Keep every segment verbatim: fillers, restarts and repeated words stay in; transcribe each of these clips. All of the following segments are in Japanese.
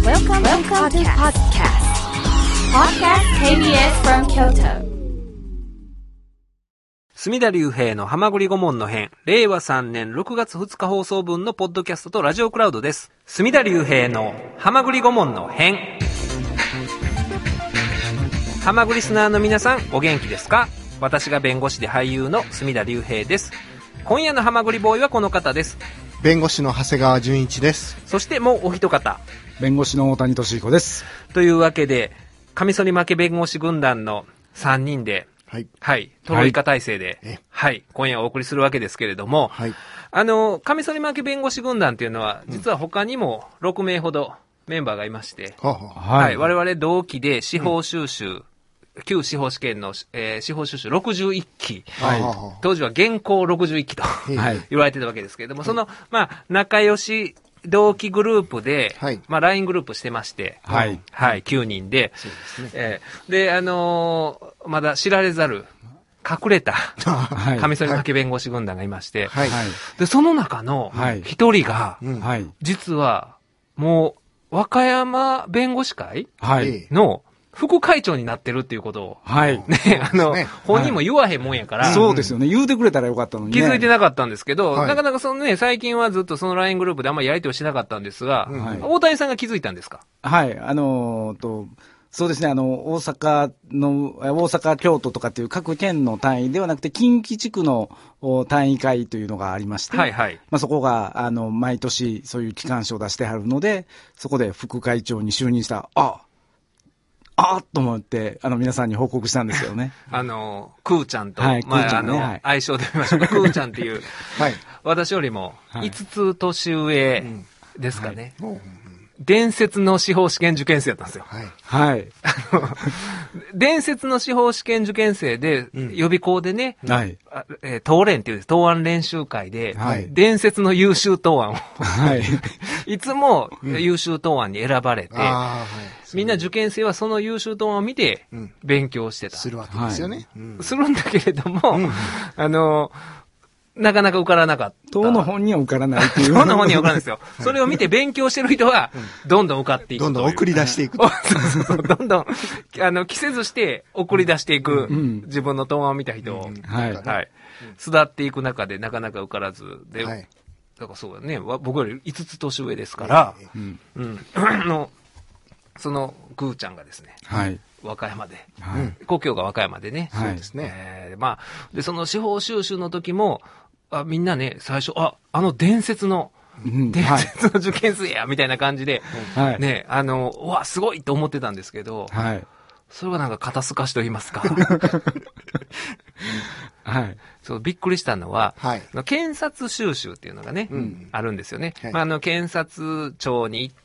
Welcome, Welcome to podcast. Podcast ケービーエス from Kyoto. 隅田隆平のはまぐり顧問の編、れいわさんねんろくがつふつか放送分のポッドキャストとラジオクラウドです。隅田隆平のはまぐり顧問の編。はまぐりスナーの皆さん、お元気ですか？私が弁護士で俳優の隅田隆平です。今夜のはまぐりボーイはこの方です。 弁護士の長谷川純一です。 そしてもうお一方、 弁護士の大谷俊彦です。 というわけで、カミソリ負け弁護士軍団のさんにんで、はい。はい。トロイカ体制で、はい、はい。今夜お送りするわけですけれども、はい。あの、カミソリ負け弁護士軍団っていうのは、実は他にもろくめいほどメンバーがいまして、うん、はい、はい。我々同期で司法修習、うん、旧司法試験の、えー、司法修習ろくじゅういっき、はい。当時は現行ろくじゅういっきと、はい、言われてたわけですけれども、その、まあ、仲良し、同期グループで、はい、まあ、ライン グループしてまして、はい。はい、きゅうにんで、そうですね。えー、で、あのー、まだ知られざる、隠れた、カミソリ負け弁護士軍団がいまして、はい。で、その中の、一人が、はい。実は、もう、和歌山弁護士会の、副会長になってるっていうことを。はい。ね、あの、ね、本人も言わへんもんやから、はい。 そうですよね。言うてくれたらよかったのにね。 気づいてなかったんですけど、はい、なかなかそのね、最近はずっとその ライン グループであんまりやりとりしなかったんですが、はい、大谷さんが気づいたんですか？ はい。あのー、と、そうですね、あの、大阪の、大阪、京都とかっていう各県の単位ではなくて、近畿地区の単位会というのがありまして、はいはい。まあ、そこが、あの、毎年そういう機関書を出してはるので、そこで副会長に就任した、あ、あーっと思って、あの、皆さんに報告したんですよね。 あの、クーちゃんと、はい、まあ、あの、はい、愛称で見ましょうか。クーちゃんっていう、はい、私よりもいつつ年上ですかね。はいはい、伝説の司法試験受験生だったんですよ。はい。はい。あの、伝説の司法試験受験生で、うん、予備校でね、はい。えー、答練っていう答案練習会で、はい。伝説の優秀答案を、はい。いつも優秀答案に選ばれて、うん、あはい、みんな受験生はその優秀答案を見て、勉強してた。 するわけですよね。 はい、するんだけれども、うん、あの、なかなか受からなかった。 当の本には受からないっていう。 当の本には受からないですよ。それを見て勉強してる人は、どんどん受かっていく。 どんどん送り出していく。 そうそうそう。どんどん、あの、着せずして送り出していく、うん、自分の答案を見た人を、うん、はい。はい。巣立っていく中でなかなか受からず、で、はい、だからそうだね、僕よりいつつ年上ですから、うん。うん。あの、その、グーちゃんがですね、はい。和歌山で、はい、故郷が和歌山でね、そうですね。えー、まあ、で、その司法修習の時も、あみんなね、最初、あ、あの伝説の、うん、伝説の受験生や、みたいな感じで、はい、ね、あの、うわ、すごいと思ってたんですけど、はい、それはなんか肩透かしと言いますか。はい。そう、びっくりしたのは、はい、検察修習っていうのがね、うん、あるんですよね。はい、まあ、あの、検察庁に行って、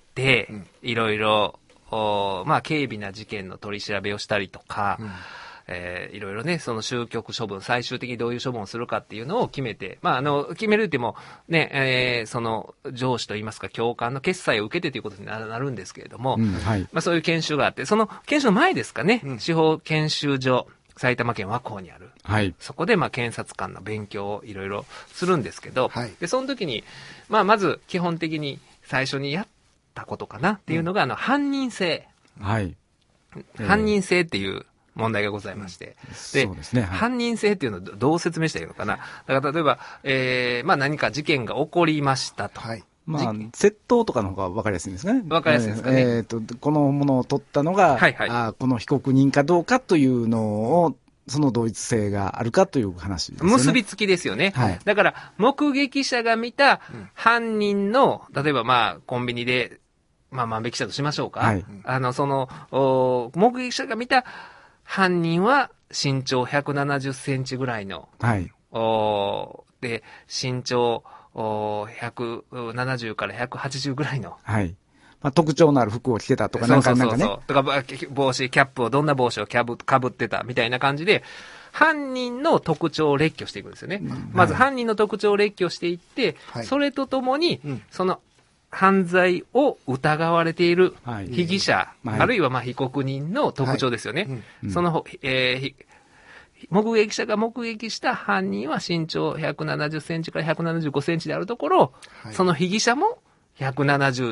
うん、いろいろ、まあ、軽微な事件の取り調べをしたりとか、うんえー、いろいろね、その終局処分、最終的にどういう処分をするかっていうのを決めて、まあ、あの、決めるっても、ね、えー、その、上司といいますか、教官の決裁を受けてということになるんですけれども、うんはい、まあ、そういう研修があって、その研修の前ですかね、うん、司法研修所、埼玉県和光にある。はい。そこで、まあ、検察官の勉強をいろいろするんですけど、はい、で、その時に、まあ、まず、基本的に最初にやったことかなっていうのが、うん、あの、犯人性。はい。犯人性っていう、問題がございまして。うん、で、そうですねはい、犯人性っていうのをどう説明したらいいのかな。だから例えば、えー、まあ何か事件が起こりましたと。はい。 まあ、窃盗とかの方が分かりやすいんですね。 分かりやすいですかね。 えー、と、このものを取ったのが、はいはい、あこの被告人かどうかというのを、その同一性があるかという話ですね。 結びつきですよね。はい。だから、目撃者が見た犯人の、例えばまあ、コンビニで、まあ万引きしたとしましょうか。はい。あの、その、目撃者が見た犯人は身長ひゃくななじゅっセンチぐらいの。はい。おで、身長おひゃくななじゅうからひゃくはちじゅうぐらいの。 はい。まあ、特徴のある服を着てたとかなんかなんかね。そうそうそう。とか、帽子、キャップを、どんな帽子をキャブ、かぶってたみたいな感じで、犯人の特徴を列挙していくんですよね。うん、まず犯人の特徴を列挙していって、はい、それとともに、うん、その、犯罪を疑われている被疑者、はい、あるいはまあ被告人の特徴ですよね。はいうん、その、えー、目撃者が目撃した犯人は身長ひゃくななじゅっセンチからひゃくななじゅうごセンチであるところ、はい、その被疑者もひゃくななじゅっ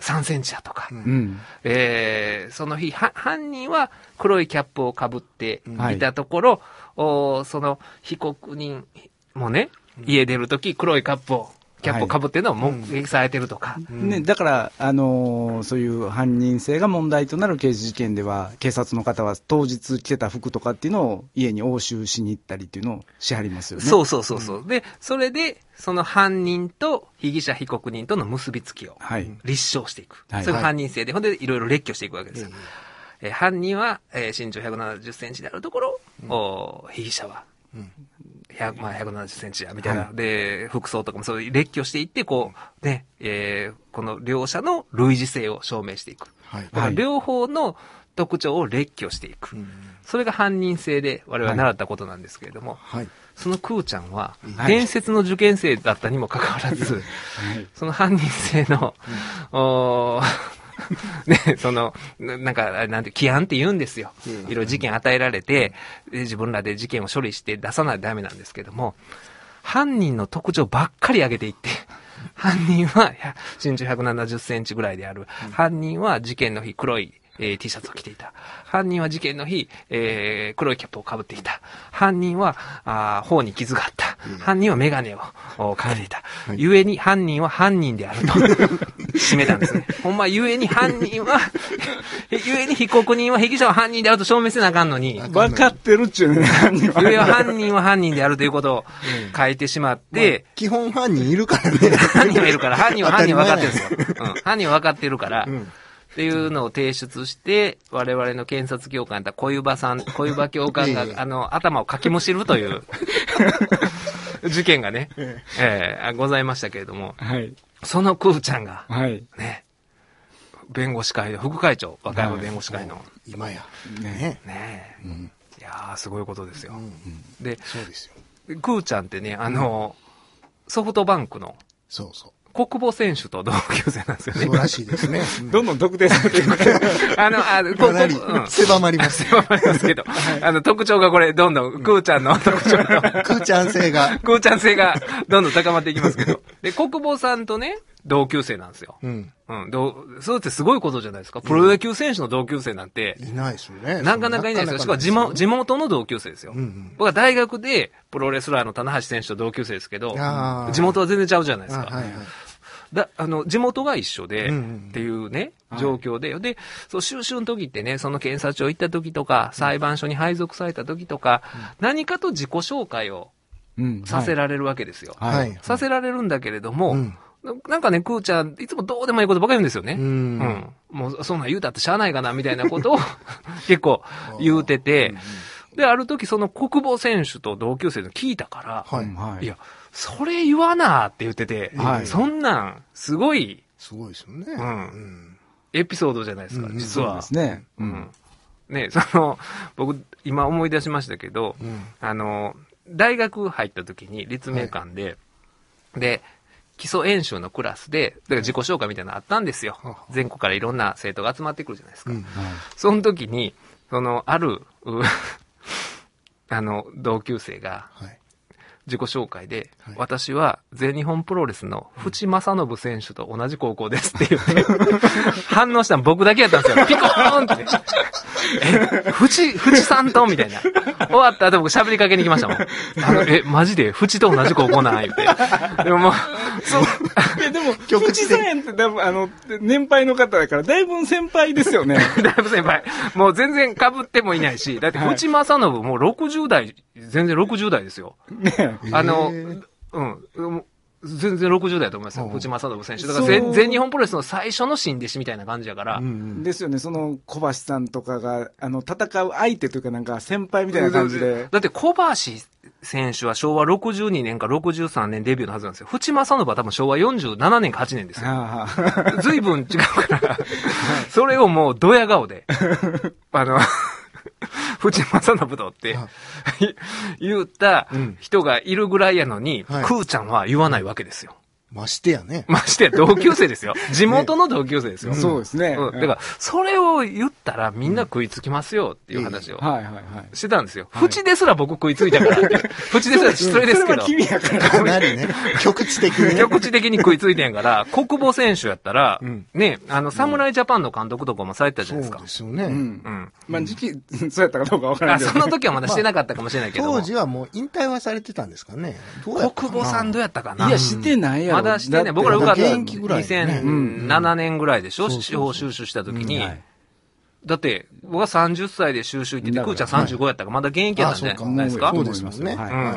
さんセンチだとか、 うん、 えー、その日は、犯人は黒いキャップをかぶっていたところ、うん、おその被告人もね、家出るとき黒いカップを、キャップをかぶってるのは目撃されてるとか。 うんね、だから、あのー、そういう犯人性が問題となる刑事事件では、警察の方は当日着てた服とかっていうのを家に押収しに行ったりっていうのをしはりますよね。 そうそうそうそう、うん。で、それで、その犯人と被疑者被告人との結びつきを立証していく。はい、それが犯人性で、ほんでいろいろ列挙していくわけですよ。はい、えー、犯人は、えー、身長ひゃくななじゅっセンチであるところ、うん、お被疑者は、うんひゃく、まあ、ひゃくななじゅっセンチや、みたいな、はい。で、服装とかもそういう列挙していって、こう、ね、えー、この両者の類似性を証明していく。はい。だから両方の特徴を列挙していく。はい、それが犯人性で我々習ったことなんですけれども、はい。そのクーちゃんは、伝説の受験生だったにもかかわらず、はい、その犯人性の、うん、おね、その、なんか、なんて、起案って言うんですよ。いろいろ事件与えられて、自分らで事件を処理して出さないとダメなんですけども、犯人の特徴ばっかり上げていって、犯人は身長ひゃくななじゅっセンチぐらいである。犯人は事件の日黒い、えー、T シャツを着ていた。犯人は事件の日、えー、黒いキャップをかぶっていた。犯人は、あ頬に傷があった。犯人はメガネをかけていた。はい、ゆえに犯人は犯人であると締めたんですね。ほんま、ゆえに犯人は、ゆえに被告人は被疑者は犯人であると証明せなあかんのに。 分かってるっちゅうね、 犯人は。ゆえは犯人は犯人であるということを書いてしまって。 まあ、基本犯人いるからね。 犯人はいるから、犯人は犯人は分かってるんですよ。うん、犯人は分かってるから。うんっていうのを提出して、我々の検察教官だった小湯場さん、小湯場教官が、あの、頭をかきむしるという、事件がね、えー、ございましたけれども、はい、そのクーちゃんが、はい、ね、弁護士会の副会長、和歌山弁護士会の。はい、 今や。 ね。ね、うん、いやー、すごいことですよ。うん、で、 そうですよ。 クーちゃんってね、あの、ソフトバンクの、 そうそう。 国母選手と同級生なんですよね。 そうらしいですね。 どんどん特定されていく。 あの、あの、こなり、うん、狭まります。 狭まりますけど、はい、あの、特徴がこれ、どんどん、クーちゃんの特徴の。クーちゃん性が。 クーちゃん性が、どんどん高まっていきますけど。で、国母さんとね、同級生なんですよ。うん。うん。どう、そうってすごいことじゃないですか。プロ野球選手の同級生なんて。 いないですよね。 なかなかいないですよ。しかも地元、地元の同級生ですよ。うんうん、僕は大学で、プロレスラーの棚橋選手と同級生ですけど、地元は全然ちゃうじゃないですか。はいはい。だ、あの、地元が一緒で、っていうね、うんうん、状況で、はい、で、そう、収集の時ってね、その検察庁行った時とか、裁判所に配属された時とか、うん、何かと自己紹介をさせられるわけですよ。はいはい、させられるんだけれども、うん、なんかね、クーちゃん、いつもどうでもいいことばかり言うんですよね。うん。うん、もう、そんなん言うたってしゃあないかな、みたいなことを結構言うてて、で、ある時その国母選手と同級生の聞いたから、はいはい、いや、それ言わなーって言ってて、はい、そんなん、すごい、 すごいですよね。 うん。うん、エピソードじゃないですか、うん、実は。 そうですね。 うん。ね、その、僕、今思い出しましたけど、うん、あの、大学入った時に立命館で、はい、で、基礎演習のクラスで、だから自己紹介みたいなのあったんですよ。はい、全国からいろんな生徒が集まってくるじゃないですか。うんはい、その時に、その、ある、あの、同級生が、はい自己紹介で、はい、私は全日本プロレスの淵正信選手と同じ高校ですって言って、反応したの僕だけやったんですよ。ピコーンって。え、淵、淵さんとみたいな。終わった後僕喋りかけに来ましたもん。あの、え、マジで淵と同じ高校なん言って。でももう、 そう。いやでも、淵さんってだあの、年配の方だから、だいぶ先輩ですよね。 だいぶ先輩。もう全然被ってもいないし、だって淵正信もうろくじゅう代、全然ろくじゅう代ですよ。ねあの、うん、全然ろくじゅう代だと思いますよ。淵正信選手。だから全全日本プロレスの最初の新弟子みたいな感じやから。 うんうん、ですよね。その小橋さんとかが、あの、戦う相手というかなんか先輩みたいな感じで。 だって小橋選手は昭和ろくじゅうにねんかろくじゅうさんねんデビューのはずなんですよ。淵正信は多分昭和よんじゅうななねんかはちねんですよ。随分違うから。それをもうドヤ顔で。あの、淵正信とって言った人がいるぐらいやのに、はい、クーちゃんは言わないわけですよ。 ましてやね。 ましてや同級生ですよ。地元の同級生ですよ。 ね、そうですね。 うん。だから、それを言ったらみんな食いつきますよっていう話をしてたんですよ。縁ですら僕食いついたからって。縁ですら失礼ですけど。 それは君やから。 かなりね、局地的に、ね。 局地的に食いついてんから、国母選手やったら、うん、ね、あの、侍ジャパンの監督とかもされてたじゃないですか。 そうですよね。うん。 うん。 まあ、時期、そうやったかどうかわからないけど、 ね。あ、その時はまだしてなかったかもしれないけど。 当時はもう引退はされてたんですかね。 どうやったかな。国母さんどうやったかな。 いや、してないやろ。 まだしてない。僕ら受かったにせんななねんぐらいでしょ、司法修習した時に。うんはい、だって、僕はさんじゅっさいで修習行ってて、クーちゃんさんじゅうごやったから、まだ現役やったんじゃないですか。 そうですね。はいはいはい。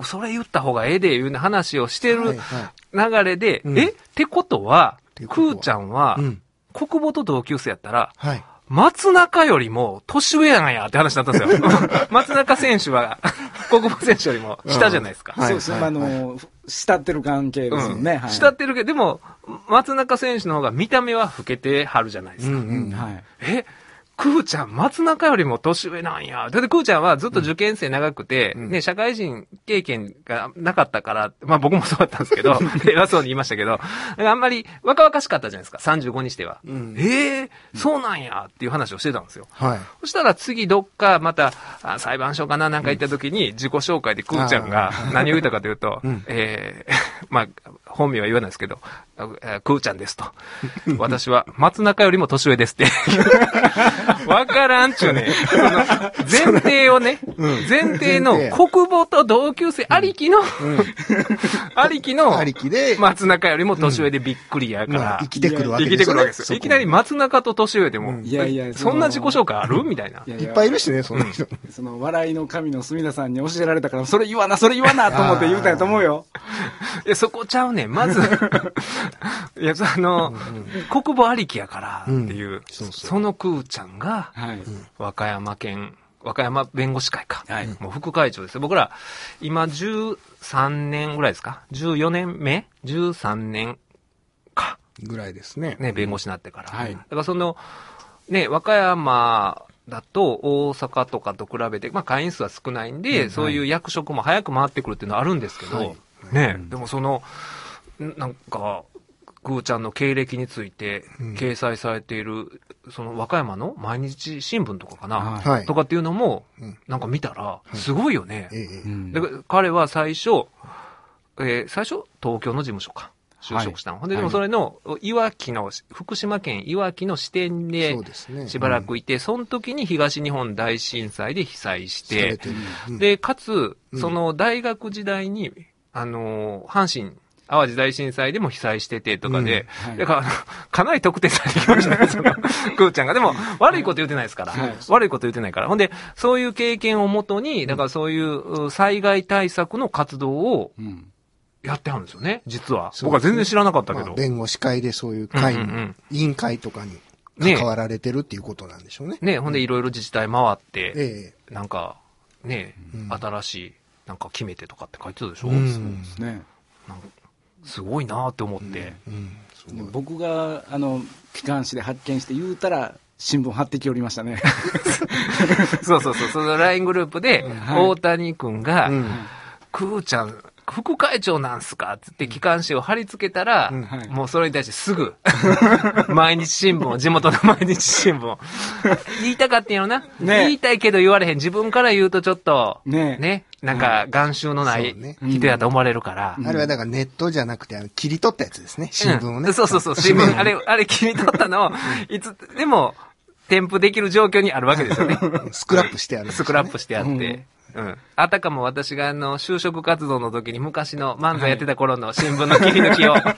それ言った方がええで、いう話をしてる流れで、えってことは、クーちゃんは、国母と同級生やったら、松中よりも年上やんやって話だったんですよ。松中選手は、国母選手よりも下じゃないですか。 そうですね。あの、慕ってる関係ですよね。はい、 慕ってるけど、でも、松中選手の方が見た目は老けてはるじゃないですか。うんうんはい、えクーちゃん、松中よりも年上なんや。だってクーちゃんはずっと受験生長くて、うん、ね、社会人経験がなかったから、まあ僕もそうだったんですけど、偉そうに言いましたけど、あんまり若々しかったじゃないですか、さんじゅうごにしては。うん、ええー、そうなんやっていう話をしてたんですよ。はい、そしたら次どっかまた裁判所かななんか行った時に自己紹介でクーちゃんが何を言ったかというと、うん、えー、まあ本名は言わないですけど、クーちゃんですと。私は松中よりも年上ですって。わからんちゅうね。前提をね、うん、前提の国母と同級生ありきの、うん、ありきの、 ありきで、 松中よりも年上でびっくりやから、うんまあ、 生きてくるわけですよ、ね。 生きてくるわけですよ。いきなり松中と年上でも、うん、 いやいや、 そんな自己紹介あるみたいな。 いやいや。いっぱいいるしね、そんな人。 その、笑いの神の隅田さんに教えられたから、それ言わな、それ言わなと思って言うたんやと思うよ。 いや、そこちゃうねん。まず、いや、あの、うんうん、国母ありきやからっていう、うん、そうそうそのクーちゃんが、はい、和歌山県、和歌山弁護士会か。はい、もう副会長ですよ。僕ら、今じゅうさんねんぐらいですか ?じゅうよねんめ ?じゅうさんねんか。 ぐらいですね。 ね、弁護士になってから。はい。だからその、ね、和歌山だと大阪とかと比べて、まあ会員数は少ないんで、うん、そういう役職も早く回ってくるっていうのはあるんですけど、はい、ね、うん、でもその、なんか、クーちゃんの経歴について掲載されている、うん、その和歌山の毎日新聞とかかな、はい、とかっていうのも、なんか見たら、すごいよね。はいうん、で彼は最初、えー、最初、東京の事務所か、就職したの。はい、で、でもそれの、いわきの、福島県いわきの支店で、しばらくいて、その時に東日本大震災で被災して、うん、で、かつ、その大学時代に、あのー、阪神、淡路大震災でも被災しててとかで、うんはい、だから、かなり特定されてきましたね、その、クーちゃんが。でも、悪いこと言ってないですから、はい。悪いこと言ってないから。ほんで、そういう経験をもとに、だからそういう災害対策の活動をやってはるんですよね、実は。僕は全然知らなかったけど。まあ、 弁護士会でそういう会に、うんうんうん、委員会とかに関わられてるっていうことなんでしょうね。 ね、ねほんでいろいろ自治体回って、ええ、なんか、ね、うん、新しい、なんか決めてとかって書いてたでしょ、うん、そうですね。なんかすごいなって思って、うんうん、僕があの機関誌で発見して言うたら新聞貼ってきおりましたねそうそうそうその ライン グループで、はい、大谷君が、うん、クーちゃん副会長なんすかって機関誌を貼り付けたら、うんはい、もうそれに対してすぐ毎日新聞を地元の毎日新聞を言いたかったんやろな、ね、言いたいけど言われへん自分から言うとちょっと ね, ねなんか眼臭のない人やと思われるから、 うん、あれはだからネットじゃなくてあの切り取ったやつですね、新聞をね、 うん、そうそうそう新聞あれあれ切り取ったのをいつでも添付できる状況にあるわけですよねスクラップしてある、ね、 スクラップしてあって、うんうん。あたかも私があの、就職活動の時に昔の漫才やってた頃の新聞の切り抜きを、はい、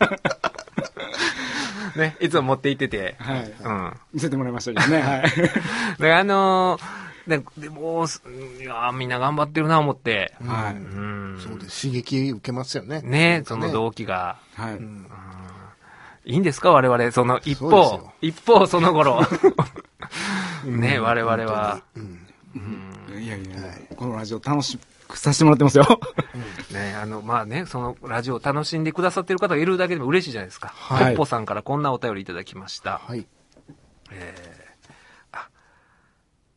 ね、いつも持って行ってて、はい。 うん。見せてもらいましたけどね、はい。だからあのー、でも、いやみんな頑張ってるな思って、 はい。うん。そうです。刺激受けますよね。 ね、その動機が。はい。うん、いいんですか我々、その一方、一方その頃。ね、我々は。うんいやいや、はい、このラジオ楽しくさせてもらってますよ。 うん、ね、あの、まあね、そのラジオを楽しんでくださっている方がいるだけでも嬉しいじゃないですか。はい。ポッポさんからこんなお便りいただきました。はい。えー、あ、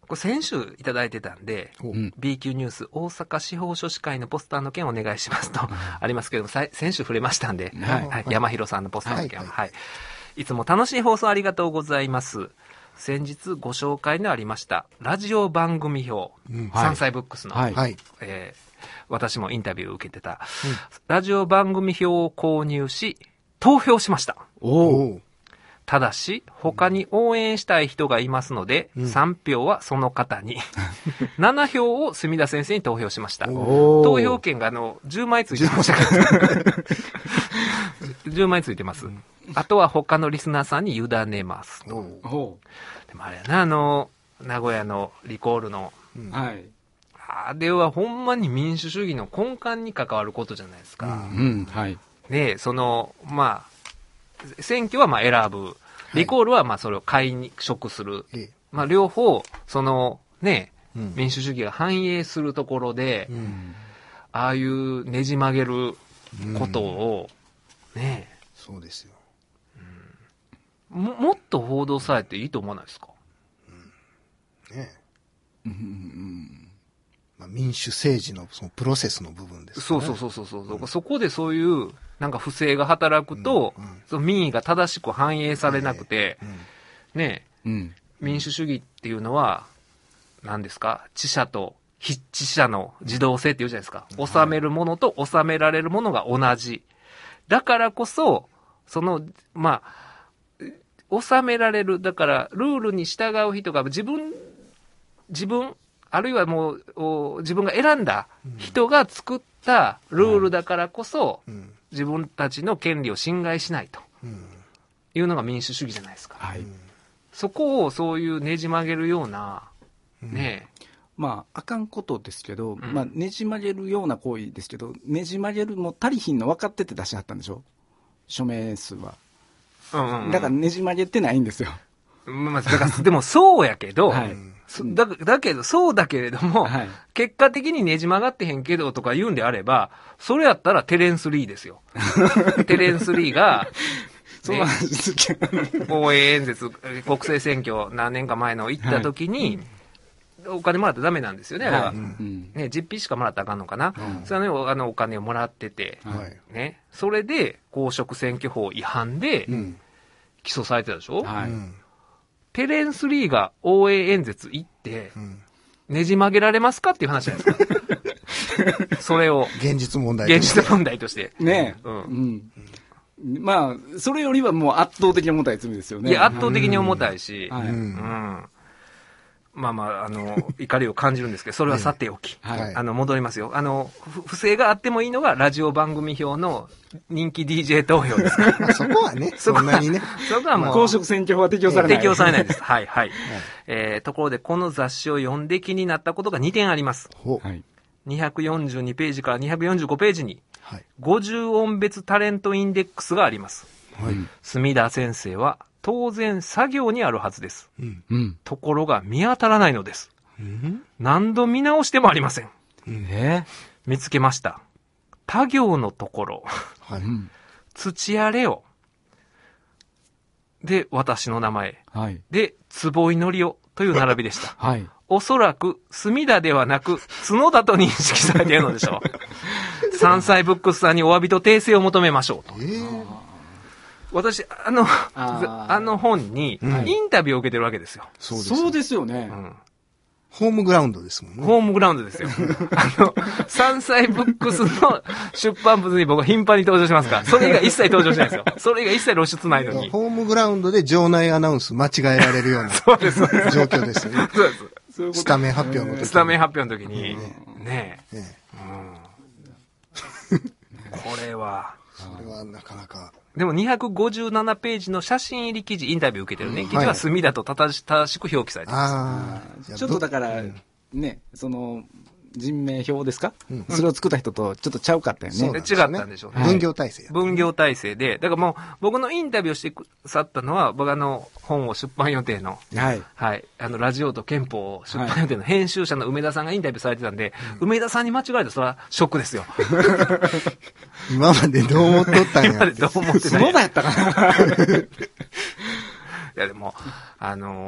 これ先週いただいてたんで、うん、B 級ニュース大阪司法書士会のポスターの件お願いしますと、うん、ありますけども、先週触れましたんで、はいはい、山広さんのポスターの件は、はいはいはい、いつも楽しい放送ありがとうございます。先日ご紹介のありましたラジオ番組表、うん、山菜ブックスの、はいはいえー、私もインタビューを受けてた、うん、ラジオ番組表を購入し投票しました。おただし他に応援したい人がいますので、うん、さんぴょうはその方にななひょうを墨田先生に投票しました。投票権があのじゅうまいついてましたからじゅうまいついてます、うん、あとは他のリスナーさんに委ねますと。でもあれやな、あの名古屋のリコールの、うん、はいあれはほんまに民主主義の根幹に関わることじゃないですか、うんうんはい、でそのまあ選挙はまあ選ぶ、リコールはまあそれを解職する、はい、まあ両方そのね、うん、民主主義が反映するところで、うん、ああいうねじ曲げることを、うん、ねそうですよ、 うん、も, もっと報道されていいと思わないですか、 うん、ねえ、うんうんまあ、民主政治のそのプロセスの部分ですね。 そうそうそうそうそう、うん、そこでそういうなんか不正が働くと、うんうん、その民意が正しく反映されなくて、うん、ねえ、うん、民主主義っていうのは何ですか、知者と非知者の自動性っていうじゃないですか、うん、収めるものと収められるものが同じだからこそそのまあ収められる、だからルールに従う人が自分自分あるいはもう自分が選んだ人が作ったルールだからこそ、うん、自分たちの権利を侵害しないというのが民主主義じゃないですか、はい、そこをそういうねじ曲げるような、ねえ、 うん、まああかんことですけど、うんまあ、ねじ曲げるような行為ですけど、ねじ曲げるも足りひんの分かってて出しはったんでしょ、署名数は、うんうんうん、だからねじ曲げてないんですよ、 まあ、だからでもそうやけど、はいだ, だけどそうだけれども、はい、結果的にねじ曲がってへんけどとか言うんであれば、それやったらテレンス・リーですよテレンス・リーが、ね、応援演説国政選挙何年か前の行った時に、はい、お金もらったらダメなんですよね、あれは、はいね、実費しかもらったらあかんのかな、うん、それはあのお金をもらってて、はいね、それで公職選挙法違反で起訴されてたでしょ、はいうんテレンス・リーが応援演説行って、うん、ねじ曲げられますかっていう話じゃないですか。それを。 現実問題として。現実問題として。 ねえ。うんうんうん、まあ、それよりはもう圧倒的に重たい罪ですよね。 いや、圧倒的に重たいし、うんはいうん、まあまあ、あの、怒りを感じるんですけど、それはさておき、はい、あの、戻りますよ。あの、不正があってもいいのが、ラジオ番組表の人気 ディージェー 投票ですから。 そこはね、そんなにね。 そこはもう。公職選挙法は適用されない。 適用されないです。はい、はい。はい、えー、ところで、この雑誌を読んで気になったことがにてんあります。はい。にひゃくよんじゅうにページからにひゃくよんじゅうごページに、はい、ごじゅう音別タレントインデックスがあります。はい。墨田先生は、当然作業にあるはずです。うん。ところが見当たらないのです。うん、何度見直してもありません。ね、見つけました。他行のところ、はい、土屋レオで私の名前、はい、で坪井紀夫という並びでした。はい、おそらく墨田ではなく角田と認識されているのでしょう。山菜ブックスさんにお詫びと訂正を求めましょうと。えー、私あのあ, あの本にインタビューを受けてるわけですよ。うん、 そうです、そうですよね。うんホームグラウンドですもんね。 ホームグラウンドですよ。あの、山菜ブックスの出版物に僕は頻繁に登場しますから、それ以外一切登場しないですよ。それ以外一切露出ないのに。 ホームグラウンドで場内アナウンス間違えられるようなそうです状況ですよね。そうです。スタメン発表の時に。 スタメン発表の時に、ねえ。ねえ、うん、これは。 それはなかなか。 でもにひゃくごじゅうななページの写真入り記事、インタビュー受けてるね。記事は墨田と正しく表記されてます。あちょっとだから、ね、その、人名表ですか、うん、それを作った人とちょっとちゃうかったよね。 そう、ね、違ったんでしょうね。 分業体制。 分業体制で。だからもう、僕のインタビューしてくださったのは、僕あの、本を出版予定の、はい。はい。あの、ラジオと憲法を出版予定の編集者の梅田さんがインタビューされてたんで、うん、梅田さんに間違えたらそれはショックですよ。 今までどう思っとったんや。 今までどう思ってない。 そうだったかな。いやでも、あの、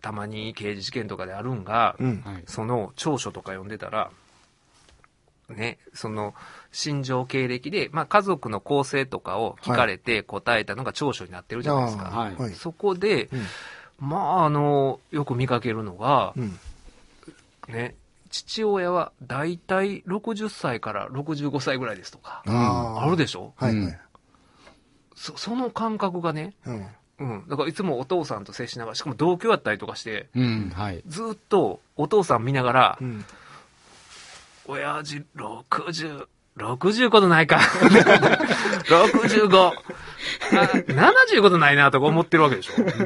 たまに刑事事件とかであるんが、うん、その調書とか読んでたら、ね、その心情経歴で、まあ、家族の構成とかを聞かれて答えたのが調書になってるじゃないですか。はい、そこで、うん、まあ、あの、よく見かけるのが、うん、ね、父親はだいたいろくじゅっさいからろくじゅうごさいぐらいですとか、あるでしょ、はいはい、そ, その感覚がね、うんうん、だからいつもお父さんと接しながら、しかも同居やったりとかして、うんはい、ずっとお父さん見ながら、うん、親父ろくじゅう、ろくじゅうことないか。ろくじゅうご。ななじゅうことないなとか思ってるわけでしょ。うん、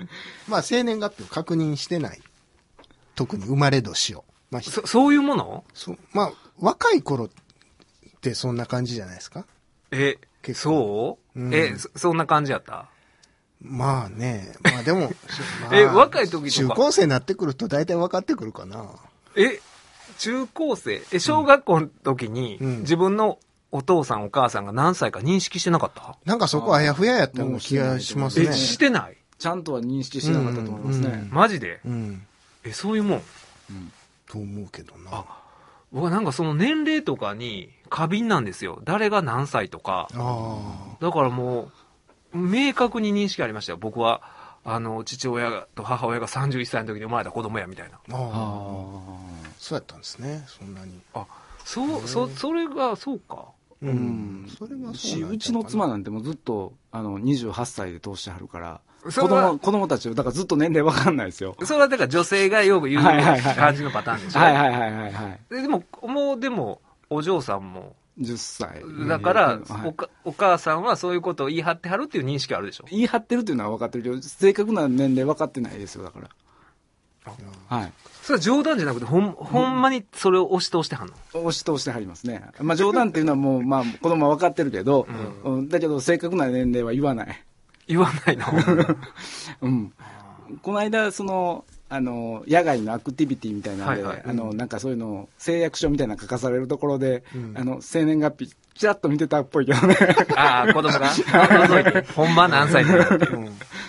まあ生年月日を確認してない。特に生まれ年を。まあ、 そ, そういうものそまあ、若い頃ってそんな感じじゃないですか。 え、そう、うん、えそ、そんな感じやった？ まあね、まあでも、 まあ、え、若い時とか。 中高生になってくると大体分かってくるかな。 え、中高生え、小学校の時に、うん、自分のお父さんお母さんが何歳か認識してなかった？ なんかそこあやふややったような気がしますね。 え、してない？ ちゃんとは認識してなかったと思いますね。うんうん、 マジで、うん、え、そういうもん、 うん、と思うけどな。 あ、僕はなんかその年齢とかに過敏なんですよ。誰が何歳とか。あ、だからもう、明確に認識ありましたよ。僕は、あの、父親と母親がさんじゅういっさいの時に生まれた子供や、みたいな。ああ。 そうやったんですね、そんなに。 あ、そう、そ、それが、そうか。 うん。それはそう。うちの妻なんてもうずっと、あの、にじゅうはっさいで通してはるから、子供、子供たち、だからずっと年齢わかんないですよ。 それはだから女性がよく言う感じのパターンでしょ。 はいはいはいはいはい。 でも、もうでも、お嬢さんも、 じゅっさい。 だから、はい、おか、お母さんはそういうことを言い張ってはるっていう認識あるでしょ。 言い張ってるっていうのは分かってるけど、正確な年齢分かってないですよ、だから。 はい。それは冗談じゃなくて、ほん、ほんまにそれを押し通してはんの？ 押し通してはりますね。まあ冗談っていうのはもう、まあ子供は分かってるけど、うんうん、だけど正確な年齢は言わない。 言わないの？ うん。この間、その、あの、野外のアクティビティみたいなので、はいはい、あの、なんかそういうの、誓約書みたいなの書かされるところで、うん、あの、生年月日、ちらっと見てたっぽいけどね。 ああ、子供が覗いて、ほんま何歳ってなって。うん、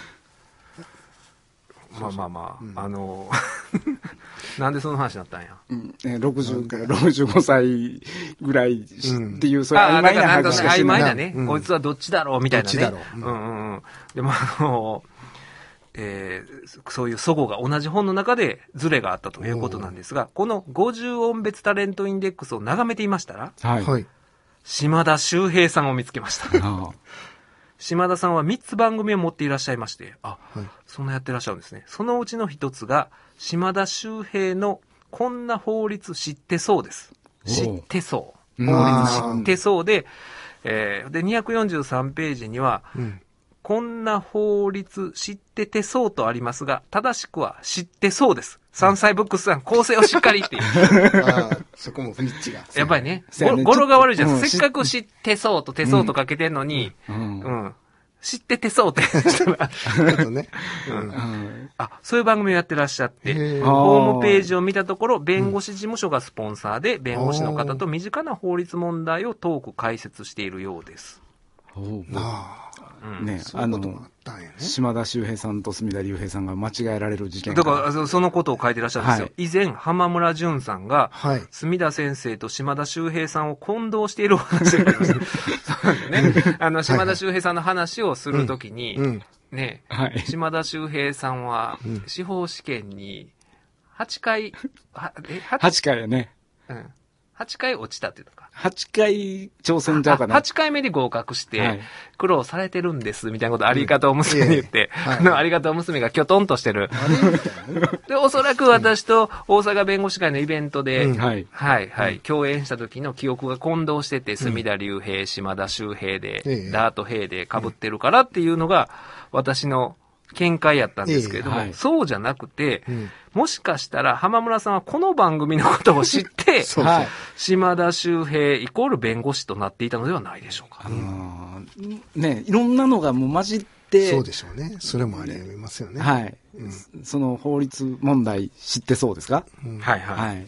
まあまあまあ、うん、あの、なんでその話になったんや。 うん、ね、ろくじゅうからろくじゅうごさいぐらいっていう、うん、そういう曖昧な話しかしてない。 曖昧だね、うん。こいつはどっちだろうみたいなね。どっちだろう。うんうんうん。でもあの、えー、そういう齟齬が同じ本の中でズレがあったということなんですが、このごじゅう音別タレントインデックスを眺めていましたら、はい、島田秀平さんを見つけました。島田さんはみっつ番組を持っていらっしゃいまして、あ、はい、そんなやってらっしゃるんですね。そのうちの一つが、島田秀平のこんな法律知ってそうです。知ってそう。法律知ってそうで、えー、で、にひゃくよんじゅうさんページには、うん、こんな法律知っててそうとありますが、正しくは知ってそうです。山菜ブックスさん、構成をしっかりっていう。 ああ、そこも不一致が。 やっぱりね、語呂が悪いじゃん。せっかく知ってそうと手そうとかけてんのに、うん。うん、知っててそうって人が。ちょっとね、うんうん。あ、そういう番組をやってらっしゃって、ホームページを見たところ、弁護士事務所がスポンサーで、弁護士の方と身近な法律問題をトーク解説しているようです。 ああ、ね、あの、島田秀平さんと隅田隆平さんが間違えられる事件だからそのことを書いてらっしゃるんですよ、はい、以前浜村淳さんが、はい、隅田先生と島田秀平さんを混同しているお話がありましたそうなんですねあの島田秀平さんの話をするときに、はいはい、ね、はい、島田秀平さんは司法試験にはちかいはえ 8, はちかいやね、 うん、はちかい落ちたっていうのか。 はちかい挑戦じゃうかな。 はちかいめで合格して、苦労されてるんです、みたいなことありがとう娘に言って、はいはい、ありがとう娘がきょとんとしてる。で、おそらく私と大阪弁護士会のイベントで、うん、はい、はい、はい、共演した時の記憶が混同してて、隅田隆平、島田秀平で、うん、ダート平で被ってるからっていうのが、私の見解やったんですけれども、えーはい、そうじゃなくて、うん、もしかしたら浜村さんはこの番組のことを知ってそうそう、島田秀平イコール弁護士となっていたのではないでしょうか。うん、 ね、いろんなのがもう混じってそうでしょうね。それもありますよね。 はい、うん、その法律問題知ってそうですか、うん、はいはい、はい、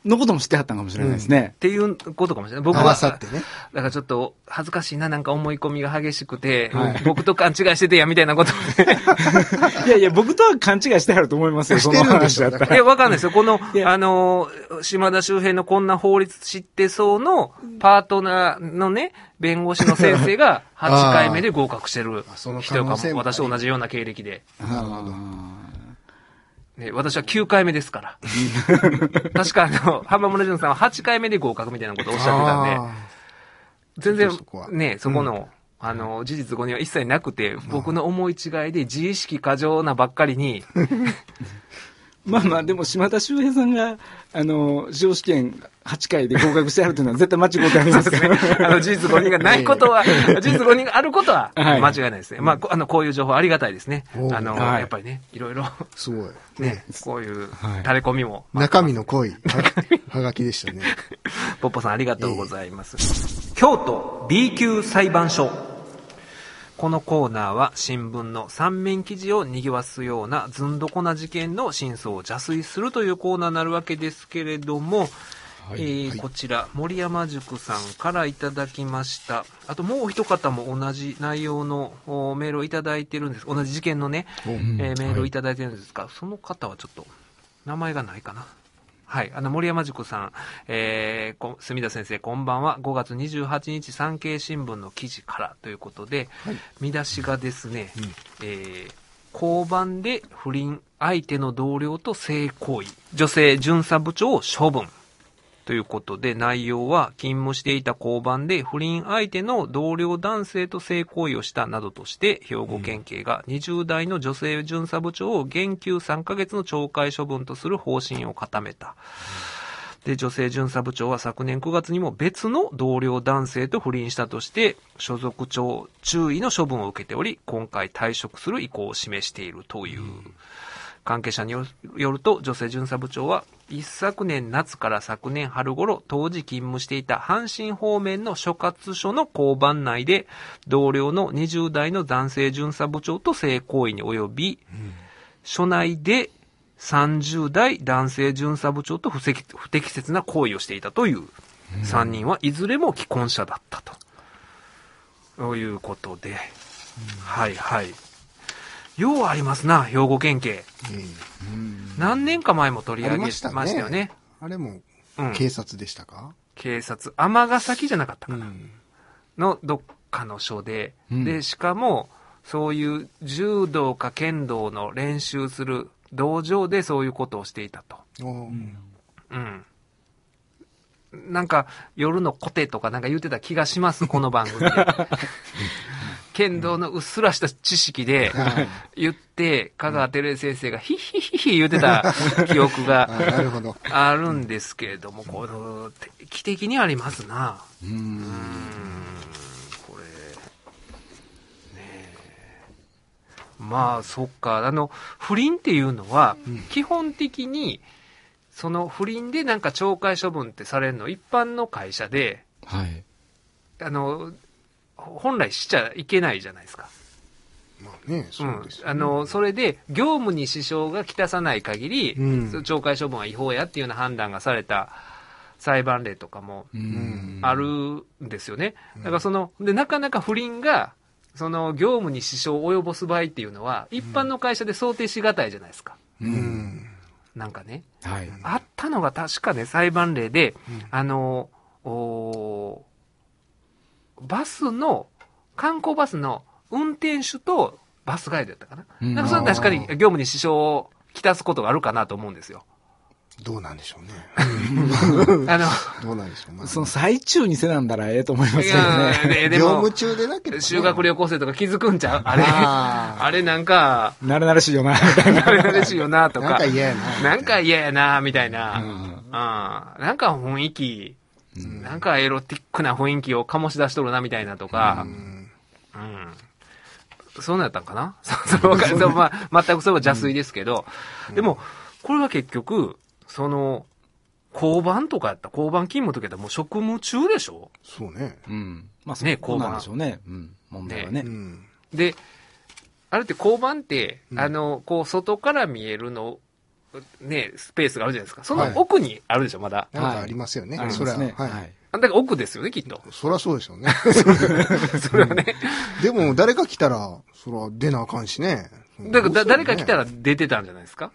のことも知ってはったかもしれないですね。うん、 っていうことかもしれない。僕は、ね、だからちょっと恥ずかしいな、なんか思い込みが激しくて、はい、僕と勘違いしててや、みたいなこと、ね。 いやいや、僕とは勘違いしてはると思いますよ、その話だったら。 いや、わかんないですよ。この、あの、島田周平のこんな法律知ってそうのパートナーのね、弁護士の先生がはちかいめで合格してる人かも。私と同じような経歴で。 なるほど。 ね、私はきゅうかいめですから。確かあの、浜村淳さんははちかいめで合格みたいなことをおっしゃってたんで、全然、ね、そこの、うん、あの、事実誤認は一切なくて、僕の思い違いで自意識過剰なばっかりに、 まあまあ、でも島田秀平さんが、あの、司法試験はちかいで合格してあるというのは絶対間違ってありますからね。 あの、事実誤認がないことは、事実誤認があることは間違いないですね。はい、まあ、あの、こういう情報ありがたいですね。あの、はい、やっぱりね、いろいろ。 すごい。 ね、こういう垂れ込みも。 中身の濃いはがきでしたね。 ポッポさんありがとうございます。えー、京都 B 級裁判所。このコーナーは新聞の三面記事を賑わすようなずんどこな事件の真相を邪推するというコーナーになるわけですけれども、はいえーはい、こちら森山塾さんからいただきました。あともう一方も同じ内容のメールをいただいてるんです。同じ事件のね、うんえー、メールをいただいてるんですが、はい、その方はちょっと名前がないかな。はい。あの、森山塾さん、えー、墨田先生、こんばんは。ごがつにじゅうはちにち、産経新聞の記事からということで、はい、見出しがですね、うんえー、交番で不倫相手の同僚と性行為、女性巡査部長を処分。ということで、内容は勤務していた交番で不倫相手の同僚男性と性行為をしたなどとして、兵庫県警がにじゅうだいの女性巡査部長を減給さんかげつの懲戒処分とする方針を固めた。で、女性巡査部長は昨年くがつにも別の同僚男性と不倫したとして、所属長注意の処分を受けており、今回退職する意向を示しているという。関係者によると、女性巡査部長は一昨年夏から昨年春頃、当時勤務していた阪神方面の所轄署の交番内で、同僚のにじゅうだいの男性巡査部長と性行為に及び、うん、署内でさんじゅうだい男性巡査部長と不適、不適切な行為をしていたというさんにんはいずれも既婚者だったと。ということで、うん、はいはい。ようありますな、兵庫県警。うん、何年か前も取り上げましたよね。 あれも、警察でしたか、うん、 警察。尼崎じゃなかったかな。うん、のどっかの署で、うん。で、しかも、そういう柔道か剣道の練習する道場でそういうことをしていたと。うん。うん。なんか、夜のコテとかなんか言ってた気がします、この番組で。剣道のうっすらした知識で言って、香川照江先生がヒッヒッヒッヒ言ってた記憶があるんですけれども、この定期的にありますな。うーん、これ、ねえ。まあ、そっか。あの、不倫っていうのは、基本的に、その不倫でなんか懲戒処分ってされるの、一般の会社で、はい、あの、本来しちゃいけないじゃないですか。 まあね、そうですよね。 うん、あの、それで、業務に支障がきたさない限り、うん、懲戒処分は違法やっていうような判断がされた裁判例とかもあるんですよね。だからその、で、なかなか不倫が、その、業務に支障を及ぼす場合っていうのは、一般の会社で想定しがたいじゃないですか。うん、なんかね、はい。あったのが確かね、裁判例で、うん、あの、おバスの、観光バスの運転手とバスガイドやったかな。うん、なんかそれは確かに業務に支障をきたすことがあるかなと思うんですよ。 どうなんでしょうね。 あの、 どうなんでしょうね。 その最中にせなんだらええと思いますけどね。 でも業務中でなければ、ね。 修学旅行生とか気づくんちゃうあれ、あ, あれなんか、 なれなれしいよな、 みたいな。なれなれしいよな、とか。 なんか嫌やな。 なんか嫌やな、みたいな。うん。なんか雰囲気、うん、なんかエロティックな雰囲気を醸し出しとるなみたいなとか、うん、うん、そうなんやったんかなそれは分かる。まあ、全くそれは邪推ですけど、うん、でも、これは結局、その、交番とかやった、交番勤務とかやったらもう職務中でしょそうね。 うん。まあ、そうね、交番でしょうね。うん。問題はね。 ね、うん、で、あれって交番って、うん、あの、こう、外から見えるのね、スペースがあるじゃないですか。その奥にあるでしょ、まだ。 なんかありますよね。 はい、 それは、 ね、 はい。 だから奥ですよね、きっと。 そりゃそうでしょうね。 それはね。 でも、誰か来たら、それは出なあかんしね。 だから、誰か来たら出てたんじゃないですか。 うん。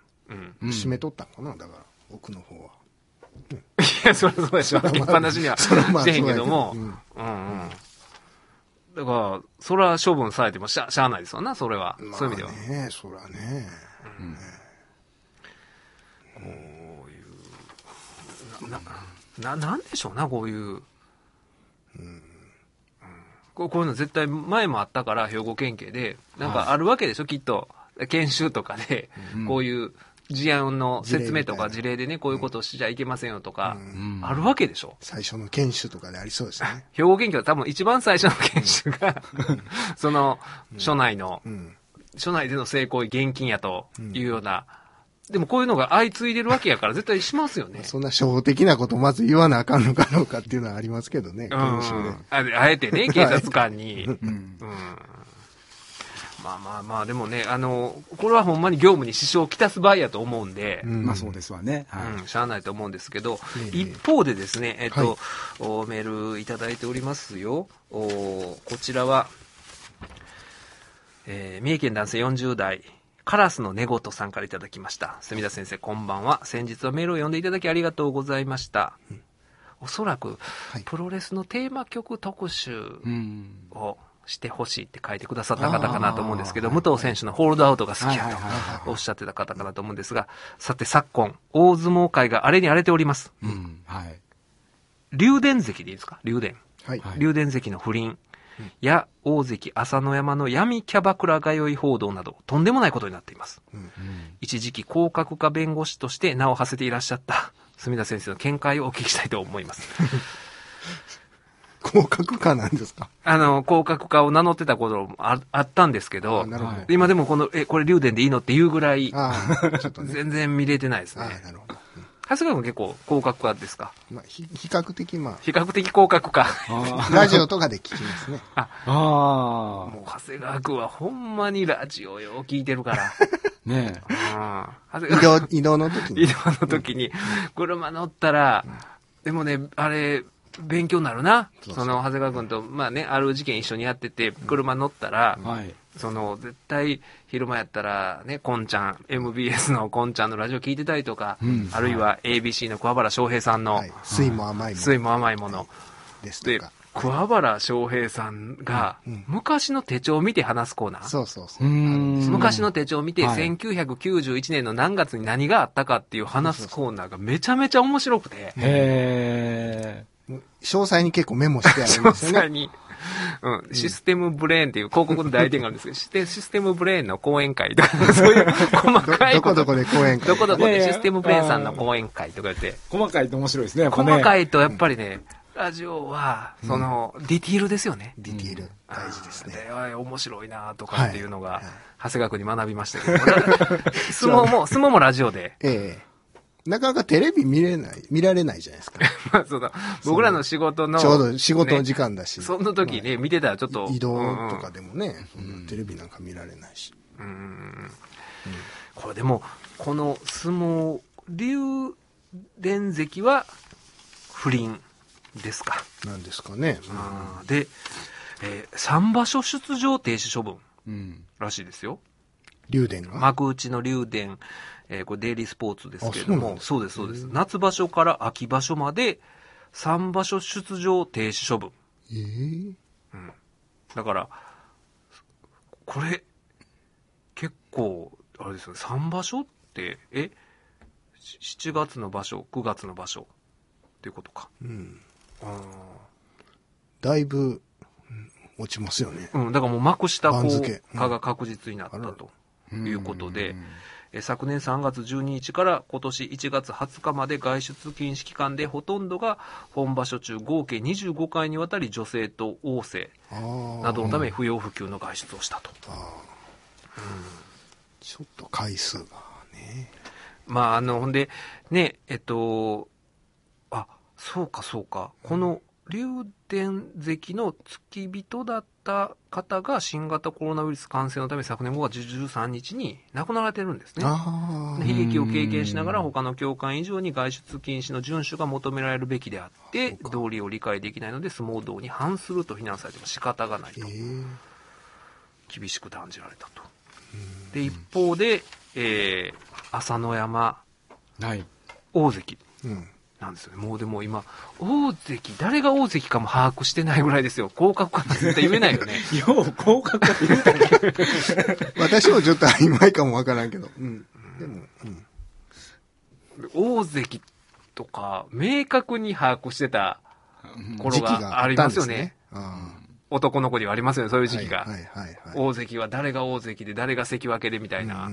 うん。 閉めとったんかな、だから、奥の方は。 いや、そりゃそうでしょ。開けっぱなしにはしてへんけども。うんうん。だから、それは処分されてもしゃ、しゃあないですよな、それは。そういう意味では。 ね、それはね。 うん。こういう、な、な、なんでしょうな、こういう。うん。こういうの絶対前もあったから、兵庫県警で、なんかあるわけでしょ、きっと。研修とかで、こういう事案の説明とか事例でね、こういうことをしちゃいけませんよとか、あるわけでしょ。 最初の研修とかでありそうですね。 兵庫県警は多分一番最初の研修が、その、署内の、署内での性行為現金やというような、でもこういうのが相次いでるわけやから絶対しますよね。 そんな初歩的なことまず言わなあかんのかどうかっていうのはありますけどね、研修で。 あ, あえてね、警察官に。うんうんまあまあまあ、でもね、あの、これはほんまに業務に支障をきたす場合やと思うんで、 うん、まあそうですわね。 はい、うん、しゃあないと思うんですけど、一方でですね、えっと、はい、メールいただいておりますよ。おこちらは、えー、三重県男性よんじゅう代、カラスの寝言さんからいただきました。隅田先生、こんばんは。先日はメールを読んでいただきありがとうございました。うん、おそらく、はい、プロレスのテーマ曲特集を、してほしいって書いてくださった方かなと思うんですけど、武藤選手のホールドアウトが好きやとおっしゃってた方かなと思うんですが、さて昨今、大相撲界が荒れに荒れております。うん、はい。竜電関でいいですか？竜電。はい。竜電関の不倫や大関朝乃山の闇キャバクラ通い報道など、とんでもないことになっています。うん、一時期降格化弁護士として名を馳せていらっしゃった隅田先生の見解をお聞きしたいと思います。 降格化なんですか？ あの、降格化を名乗ってたことも あ, あったんですけど、なるほど今でもこの、え、これ竜電でいいのっていうぐらい、あちょっとね、全然見れてないですね。あなるほど。うん、長谷川君結構降格化ですか？ まあ、比較的まあ。 比較的降格化。 ラジオとかで聞きますね。 ああ。もう長谷川君はほんまにラジオよ聞いてるから。ねえ。 うん、移動、移動の時に。 移動の時に、車乗ったら、うん、でもね、あれ、勉強になるな。そうそうその、長谷川君と、まあね、ある事件一緒にやってて、車乗ったら、うんはい、その、絶対、昼間やったら、ね、こんちゃん、エムビーエス のこんちゃんのラジオ聞いてたりとか、うん、あるいは エービーシー の桑原翔平さんの、はい、 酸いも甘いもの。 酸いも甘いもの。はい、 ですとか。 桑原翔平さんが、昔の手帳を見て話すコーナー。 そうそうそう。 昔の手帳を見て、はい、せんきゅうひゃくきゅうじゅういちねんの何月に何があったかっていう話すコーナーがめちゃめちゃ面白くて。 へー。詳細に結構メモしてあるんですよね。詳細に。 うん。システムブレーンっていう広告の代理店があるんですけど、システムブレーンの講演会とか、そういう細かいどこどこで講演会。 どこどこでシステムブレーンさんの講演会とか言って。 細かいと面白いですね、やっぱね。細かいとやっぱりね、うん、ラジオは、その、うん、ディティールですよね。 ディティール。大事ですね。 で、面白いなとかっていうのが、はい、長谷川君に学びましたけど、相撲も、相撲もラジオで。ええなかなかテレビ見れない、見られないじゃないですか。 まあそうだ。僕らの仕事の。 ちょうど仕事の時間だし。 ね、その時ね、見てたらちょっと。 移動とかでもね、うん、テレビなんか見られないし。うんうん、 これでも、この相撲、竜電関は不倫ですか。 なんですかね。 うん、で、えー、さん場所出場停止処分らしいですよ。 竜電が幕内の竜電。えー、これデイリースポーツですけれども、そうです、そうです。夏場所から秋場所までさん場所出場停止処分。えーうん、だから、これ、結構、あれですよね、さん場所って、え、しちがつの場所、くがつの場所っていうことか。うん。 あだいぶ、落ちますよね。 うん、だからもう幕下降下が確実になったということで、昨年さんがつじゅうににちから今年いちがつはつかまで外出禁止期間でほとんどが本場所中合計にじゅうごかいにわたり女性と王政などのため不要不急の外出をしたと。あ、 うん、ちょっと回数がね。 まああのほんでねえっとあそうかそうかこの竜電関の付き人だったった方が新型コロナウイルス感染のため昨年ごがつじゅうさんにちに亡くなられてるんですね。悲劇を経験しながら他の教官以上に外出禁止の遵守が求められるべきであって、道理を理解できないので相撲道に反すると非難されても仕方がないと。厳しく断じられたと。で、一方で、えー、朝乃山、はい、大関。うんなんですよね。もうでも今、大関、誰が大関かも把握してないぐらいですよ。降格かって絶対言えないよね。 よう、降格かって言うたけ私もちょっと曖昧かもわからんけど。うん。でも、 うん。大関とか、明確に把握してた頃がありますよね。うん、男の子にはありますよね、そういう時期が。はいはいはいはい、大関は誰が大関で、誰が関脇でみたいな。うんうん、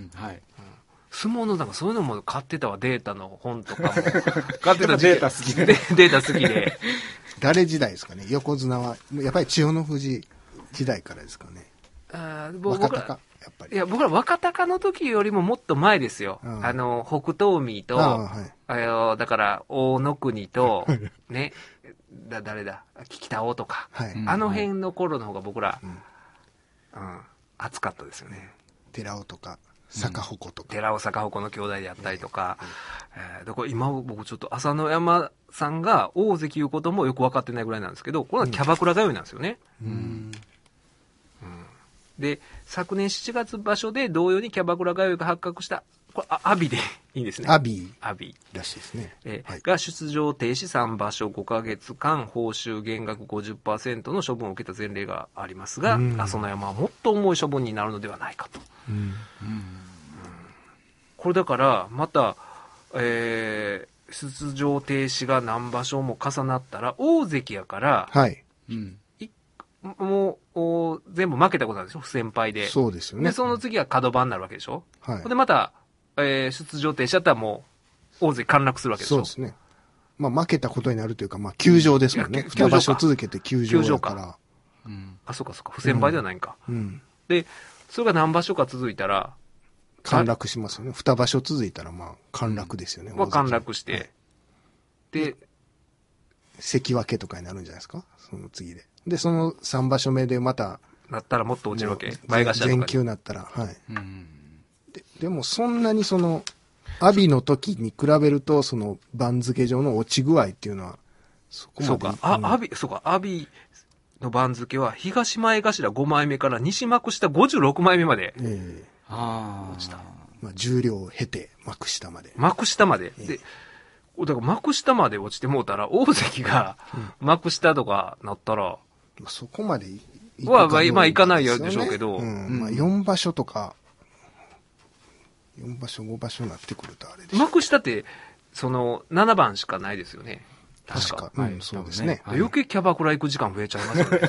はい。相撲のなんかそういうのも買ってたわ、データの本とかも。買ってたデータ好きで。 データ好きで。 誰時代ですかね、横綱は。やっぱり千代の富士時代からですかね。 あ僕若鷹、やっぱり。いや、僕ら若鷹の時よりももっと前ですよ。うん、あの、北東海と、あ、はい、あの、だから、大野国と、ね、だ、誰だ、北尾とか、はい、あの辺の頃の方が僕ら、うん、うん、熱かったですよね。 寺尾とか。坂鉾とか、 うん、寺尾坂鉾の兄弟であったりとか、えーえー、だから今僕ちょっと朝乃山さんが大関いうこともよく分かってないぐらいなんですけど、これはキャバクラ通いなんですよね。うんうん、で昨年しちがつ場所で同様にキャバクラ通いが発覚した、これあアビでいいんですね。 アビアビらしいですね、 えーはい、が出場停止さんばしょごかげつかん報酬減額 ごじゅっパーセント の処分を受けた前例がありますが、朝乃山はもっと重い処分になるのではないかと。うんうんこれだからまた、えー、出場停止が何場所も重なったら大関やから、はいうん、いもう全部負けたことなんですよ、不戦敗で。 そうですよね。 でその次は角番になるわけでしょ。はい、でまた、えー、出場停止だったらもう大関陥落するわけでしょ。 そうですね。まあ負けたことになるというか、まあ休場ですもんね。に場所続けて休場だから。 うん、あ、そうかそうか、不戦敗ではないんか。うんうん、でそれが何場所か続いたら。 陥落しますよね。二場所続いたら、まあ、陥落ですよね。 まあ、陥落して。はい、で、 関脇とかになるんじゃないですかその次で。で、その三場所目でまた。 なったらもっと落ちるわけ。前頭とか全球になったら、はい。うん、で, でも、そんなにその、阿炎の時に比べると、その、番付上の落ち具合っていうのは、そこまで。 そうか、あ、阿炎、そうか、阿炎の番付は、東前頭ごまいめから西幕下ごじゅうろくまいめまで。ええああ。落ちた。まあ、重量を経て、幕下まで。 幕下まで。えー、で、だから幕下まで落ちてもうたら、大関が幕下とかなったら、 うん、そこまでいくか、ね、まあ、いかないでしょうけど。 うん。まあ、よん場所とか、よん場所、ご場所になってくるとあれでしょ。 幕下って、その、ななばんしかないですよね。 確か。確か。うん、そうですね。 はい、余計キャバクラ行く時間増えちゃいますよね。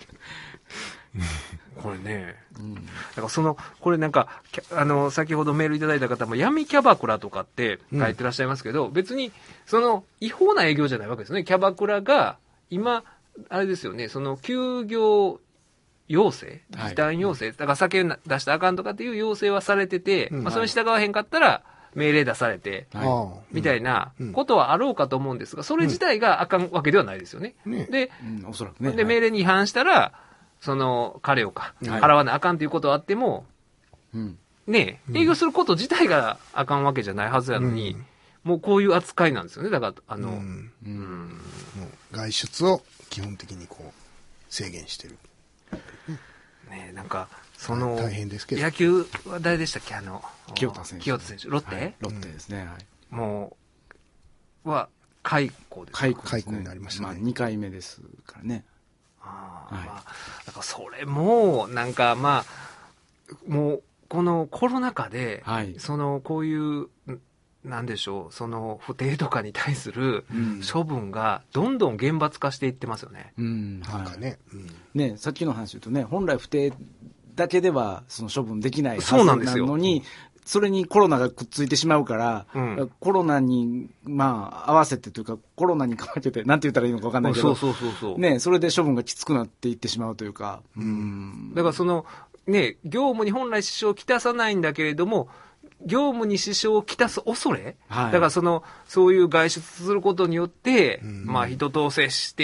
これね、うん、だからそのこれなんかあの先ほどメールいただいた方も闇キャバクラとかって書いてらっしゃいますけど、うん、別にその違法な営業じゃないわけですね。キャバクラが今あれですよね、その休業要請、時短要請、はい、だから酒出したらあかんとかっていう要請はされてて、うん、まあ、それに従わへんかったら命令出されて、はい、みたいなことはあろうかと思うんですが、それ自体があかんわけではないですよね。うん、で、うん、おそらくね、で命令に違反したらその、彼をか、はい、払わなあかんということはあっても、うん、ねえ、営業すること自体があかんわけじゃないはずやのに、うん、もうこういう扱いなんですよね。だから、あの、うんうん、 もう外出を基本的にこう、制限してる。 ねえ、なんか、その、 大変ですけど。 野球は誰でしたっけあの、 清田選手。 清田選手。ロッテ、はい、 ロッテですね。はい。 もう、は、解雇ですか。 解雇、解雇になりましたね。 まあ、にかいめですからね。 あはい、まあ、だからそれもなんかまあもうこのコロナ禍で、はい、そのこういうなんでしょうその不定とかに対する処分がどんどん厳罰化していってますよね。 うん、なんかね、 うん、ねさっきの話言うとね本来不定だけではその処分できないはずなのに。それにコロナがくっついてしまうから、うん、コロナに、まあ、合わせてというか、コロナにかけて、なんて言ったらいいのか分かんないけど、 そうそうそうそう。 ね、それで処分がきつくなっていってしまうというか。うん。 だからその、ね、業務に本来支障をきたさないんだけれども、業務に支障をきたす恐れ、はい、だからその、そういう外出することによって、うん、まあ、人と接して、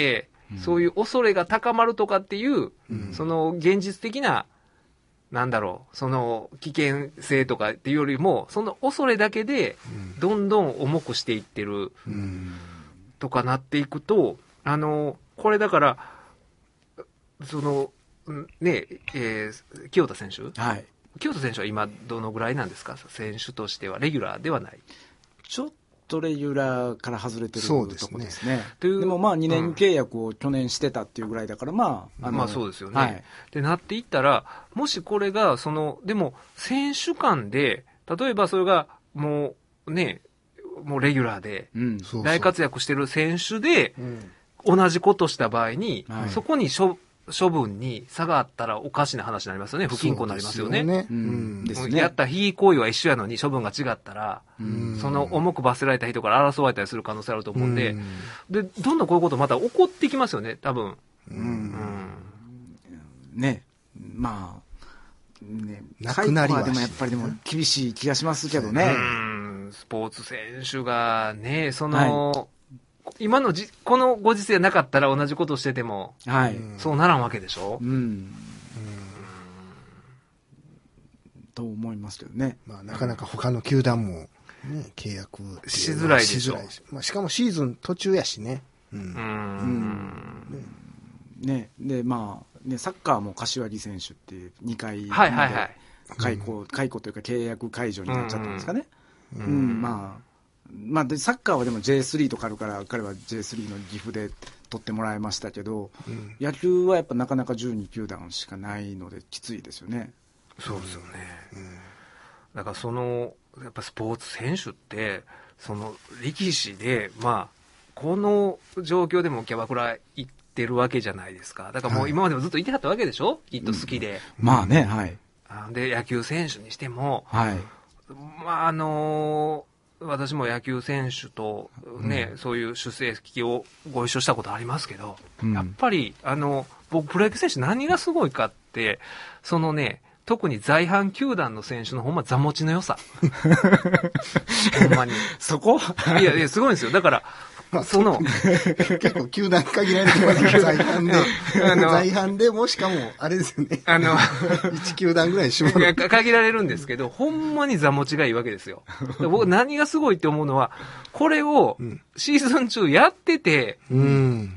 うん、そういう恐れが高まるとかっていう、うん、その現実的な、なんだろう、その危険性とかっていうよりも、その恐れだけで、どんどん重くしていってる、とかなっていくと、あの、これだから、その、ね、えー、清田選手、 はい。 清田選手は今どのぐらいなんですか、選手としては。レギュラーではない。 ちょっとレギュラーから外れてるとこですね。ですね。 でもまあにねん契約を去年してたっていうぐらいだから、まあ、 あのまあそうですよね。 はい、 で、なっていったら、もしこれが、その、でも、選手間で、例えばそれがもうね、もうレギュラーで、大活躍してる選手で、同じことした場合に、はい、そこにしょ処分に差があったらおかしな話になりますよね。不均衡になりますよね。 ねうん、ですね。 やった非行為は一緒やのに処分が違ったら、その重く罰せられた人から争われたりする可能性あると思うんで、うんで、どんどんこういうことまた起こってきますよね、多分。うんうん、 ね、まあ、ね、 なくなりはでもやっぱりでも厳しい気がしますけどね。 うん、スポーツ選手がね、その、はい今のじ、このご時世なかったら同じことをしてても、はい、そうならんわけでしょ、うんうん、 と思いますけどね。 まあ、なかなか他の球団も、ね、契約しづらいでしょ。 しまあ、しかもシーズン途中やしね。うん。うんうんね、で、まあ、ね、サッカーも柏木選手っていうにかい、 はいはいはい。 解雇、解雇というか契約解除になっちゃったんですかね。うん、うん、まあ、まあ、でサッカーはでも ジェイスリー とかあるから彼は ジェイスリー の岐阜で取ってもらいましたけど、うん、野球はやっぱなかなかじゅうに球団しかないのできついですよね。 そうですよね、うん、だからそのやっぱスポーツ選手ってその力士でまあこの状況でもキャバクラ行ってるわけじじゃないですか。だからもう今までもずっといてはったわけでしょ、はい、きっと好きで、 うん、まあね、はい。 で野球選手にしても、 はい、 まああのー私も野球選手とね、うん、そういう出席をご一緒したことありますけど、うん、やっぱり、あの、僕、プロ野球選手何がすごいかって、そのね、特に在阪球団の選手のほんま座持ちの良さ。ほんまに。 そこいやいや、すごいんですよ。だから、まあ、その、 結構球団限られてますけど、在阪で。在阪でもしかも、あれですよね。あの、いち球団ぐらい絞る。 限られるんですけど、ほんまに座持ちがいいわけですよ。僕何がすごいって思うのは、これをシーズン中やってて、うん、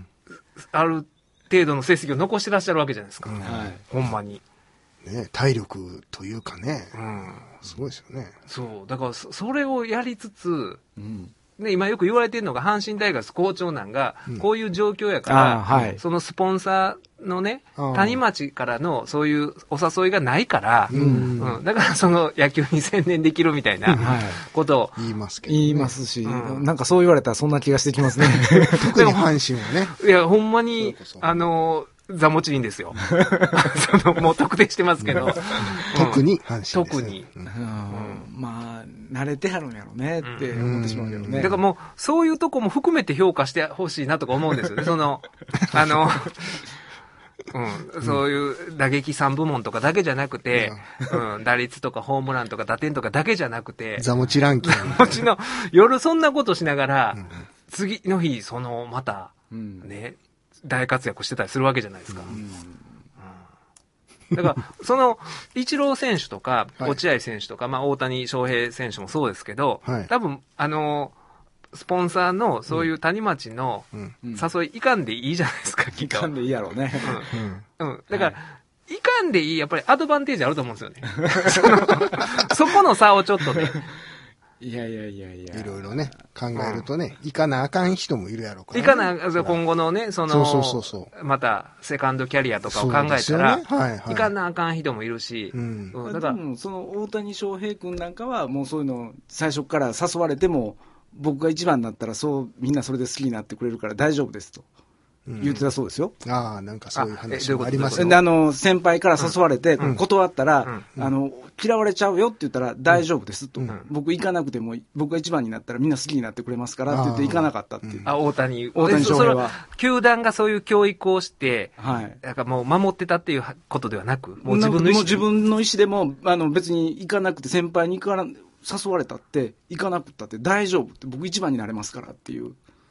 ある程度の成績を残してらっしゃるわけじゃないですか。うん、ほんまに。 ね、体力というかね、うん、すごいですよね。 そう。だからそ、それをやりつつ、うんね、今よく言われてるのが阪神タイガース好調なんが、うん、こういう状況やから、はい、そのスポンサーのね、谷町からのそういうお誘いがないから、うんうん、だからその野球に専念できるみたいなことを、 言いますけど、ね、 言いますし、うん、なんかそう言われたらそんな気がしてきますね。 特に阪神はね。 いや、ほんまに、あの、座持ちいいんですよ。そのもう特定してますけど。 特に阪神です、ね。 特に。 うんうん、まあ、慣れてはるんやろうねって思ってしまうけどね。 だからもう、そういうとこも含めて評価してほしいなとか思うんですよね。その、あの、うん、そういう打撃さん部門とかだけじゃなくて、うん、打率とかホームランとか打点とかだけじゃなくて、 座持ちランキング。 座持ちの、夜そんなことしながら、うん、次の日、その、また、うん、ね、大活躍してたりするわけじゃないですか。うんうん、だから、その、イチロー選手とか、落合選手とか、はい、まあ、大谷翔平選手もそうですけど、はい、多分、あの、スポンサーの、そういう谷町の誘い、いかんでいいじゃないですか、きっと。 いかんでいいやろうね。 うん。うん。だから、はい、いかんでいい、やっぱりアドバンテージあると思うんですよね。その、そこの差をちょっとね。 いやいやいやいや。 いろいろね、考えるとね、うん、行かなあかん人もいるやろうから、 ね。行かな、今後のね、その、そうそうそうそうまた、セカンドキャリアとかを考えたら、ねはいはい、行かなあかん人もいるし、うんうん、だから、その大谷翔平君なんかは、もうそういうの、最初から誘われても、僕が一番になったら、そう、みんなそれで好きになってくれるから大丈夫ですと。言ってたそうですよ。 うん、ああ、なんかそういう話もありますよ。 で、あの、先輩から誘われて、断ったら、うんうん、あの、嫌われちゃうよって言ったら大丈夫ですと。うん、僕行かなくても、僕が一番になったらみんな好きになってくれますからって言って行かなかったっていう。 あ、大谷。 大谷翔平は。 球団がそういう教育をして、はい。だからもう守ってたっていうことではなく、もう自分の意思で。もう自分の意思でも、あの、別に行かなくて、先輩に行かな、誘われたって、行かなくったって大丈夫って、僕一番になれますからっていう。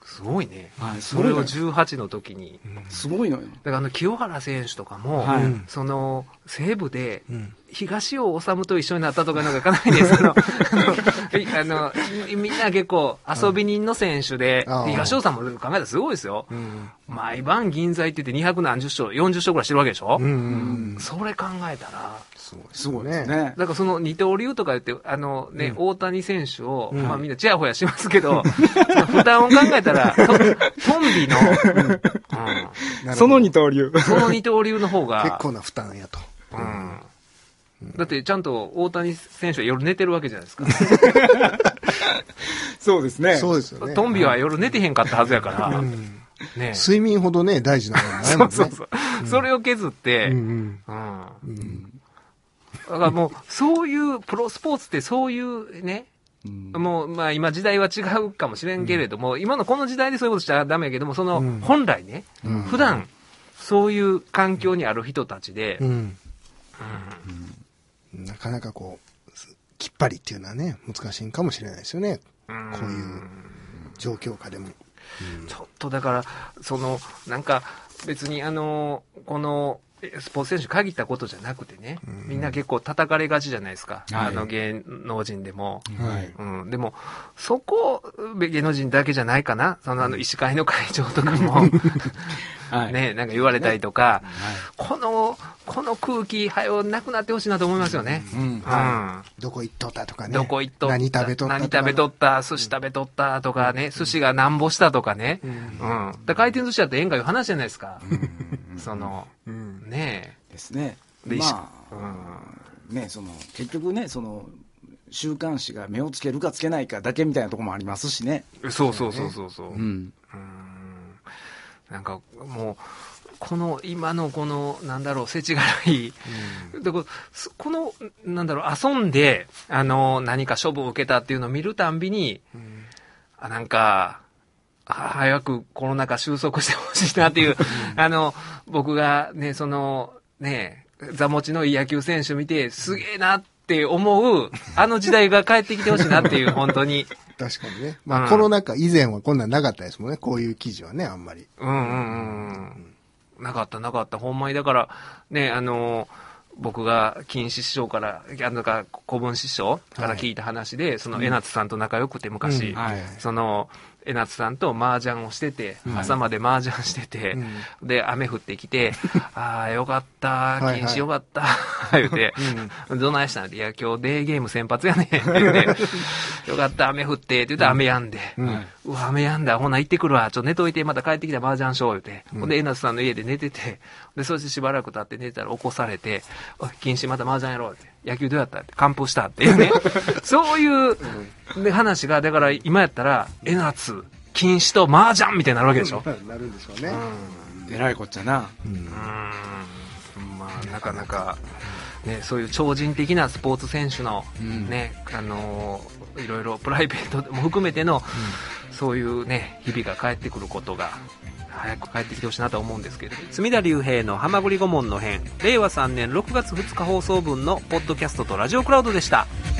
すごいね。はい、それをじゅうはちの時に。 すごいのよ。 だからあの、清原選手とかも、はい、その、西武で、東尾修と一緒になったとかなんかいかないですけど、あの、みんな結構遊び人の選手で、うん、東尾さんも考えたらすごいですよ。うん、毎晩銀座行っててにひゃくなんじゅっしょう、よんじゅっしょうぐらいしてるわけでしょ、うんうんうん、それ考えたら、 すごいですね。 だからその二刀流とか言って、あのね、うん、大谷選手を、うん、まあみんなチヤホヤしますけど、その負担を考えたら、トンビの、 うん、その二刀流。 その二刀流の方が。 結構な負担やと。 うんだってちゃんと大谷選手は夜寝てるわけじゃないですか。 そうですね。 そうですよね。 トンビは夜寝てへんかったはずやから、うんね、睡眠ほどね、大事なもんないもんね。 そうそうそう。うん、それを削って、うんうんうんうん、だからもう、そういうプロスポーツってそういうね、うん、もう、まあ今時代は違うかもしれんけれども、うん、今のこの時代でそういうことしちゃダメやけども、その、本来ね、うん、普段、そういう環境にある人たちで、うんうんなかなかこう、きっぱりっていうのはね、難しいんかもしれないですよね。こういう状況下でも。 うん、ちょっとだから、その、なんか別にあの、この、スポーツ選手限ったことじゃなくてね、うん、みんな結構叩かれがちじゃないですか。はい、あの芸能人でも。はいうん、でも、そこ、芸能人だけじゃないかな。そのあの、医師会の会長とかも、はい、ね、なんか言われたりとか、ねはい、この、この空気、はよ、なくなってほしいなと思いますよね。うんうんはい、どこ行っとったとかね。 どこ行っとった。 何食べとった何食べとった、寿司食べとったとかね、寿司がなんぼしたとかね。うん。うん、で回転寿司だって演歌いう話じゃないですか。うん、その、うん、ねえ。ですね。で、まあ、うん、ね、その、結局ね、その、週刊誌が目をつけるかつけないかだけみたいなところもありますしね。 そうそうそうそうそう。うん。うんなんかもうこの今のこのなんだろう世知辛い、うん、でこのなんだろう遊んであの何か処分を受けたっていうのを見るたんびに、うん、あなんか早くコロナ禍収束してほしいなっていう、うん、あの僕がねそのね座持ちのいい野球選手見てすげえなって思うあの時代が帰ってきてほしいなっていう本当に。 確かにね。まあ、うん、コロナ禍以前はこんなんなかったですもんね。こういう記事はね、あんまり。 うんうんうん。うん、なかったなかった。ほんまにだから、ね、あのー、僕が金師匠から、あのか、古文師匠から聞いた話で、はい、その江夏さんと仲良くて昔、うんはい、その、江夏さんと麻雀をしてて、うん、朝まで麻雀してて、うん、で、雨降ってきて、ああ、よかった、禁止よかった、言うて、うん、どないしたんで、いや、今日デーゲーム先発やねん、って言うて、よかった、雨降って、って言うて雨やんで、うん、うわ、雨やんだ、ほな行ってくるわ、ちょっと寝といて、また帰ってきた麻雀しよう、言うて、ほ、うんで、江夏さんの家で寝てて、で、そしてしばらく経って寝てたら起こされて、おい、禁止また麻雀やろう、って。野球どうやったって、完封したっていうね。そういう、で話が、だから今やったら、江夏、禁止と麻雀みたいになるわけでしょ。 なるんでしょうね。 うん、えらいこっちゃな。 うん。うんまあ、なかなか、ね、そういう超人的なスポーツ選手の、ね、うん、あのー、いろいろプライベートも含めての、うん、そういうね、日々が返ってくることが、早く帰ってきてほしいなと思うんですけれども、隅田隆平のはまぐり顧問の編、れいわさんねんろくがつふつか放送分のポッドキャストとラジオクラウドでした。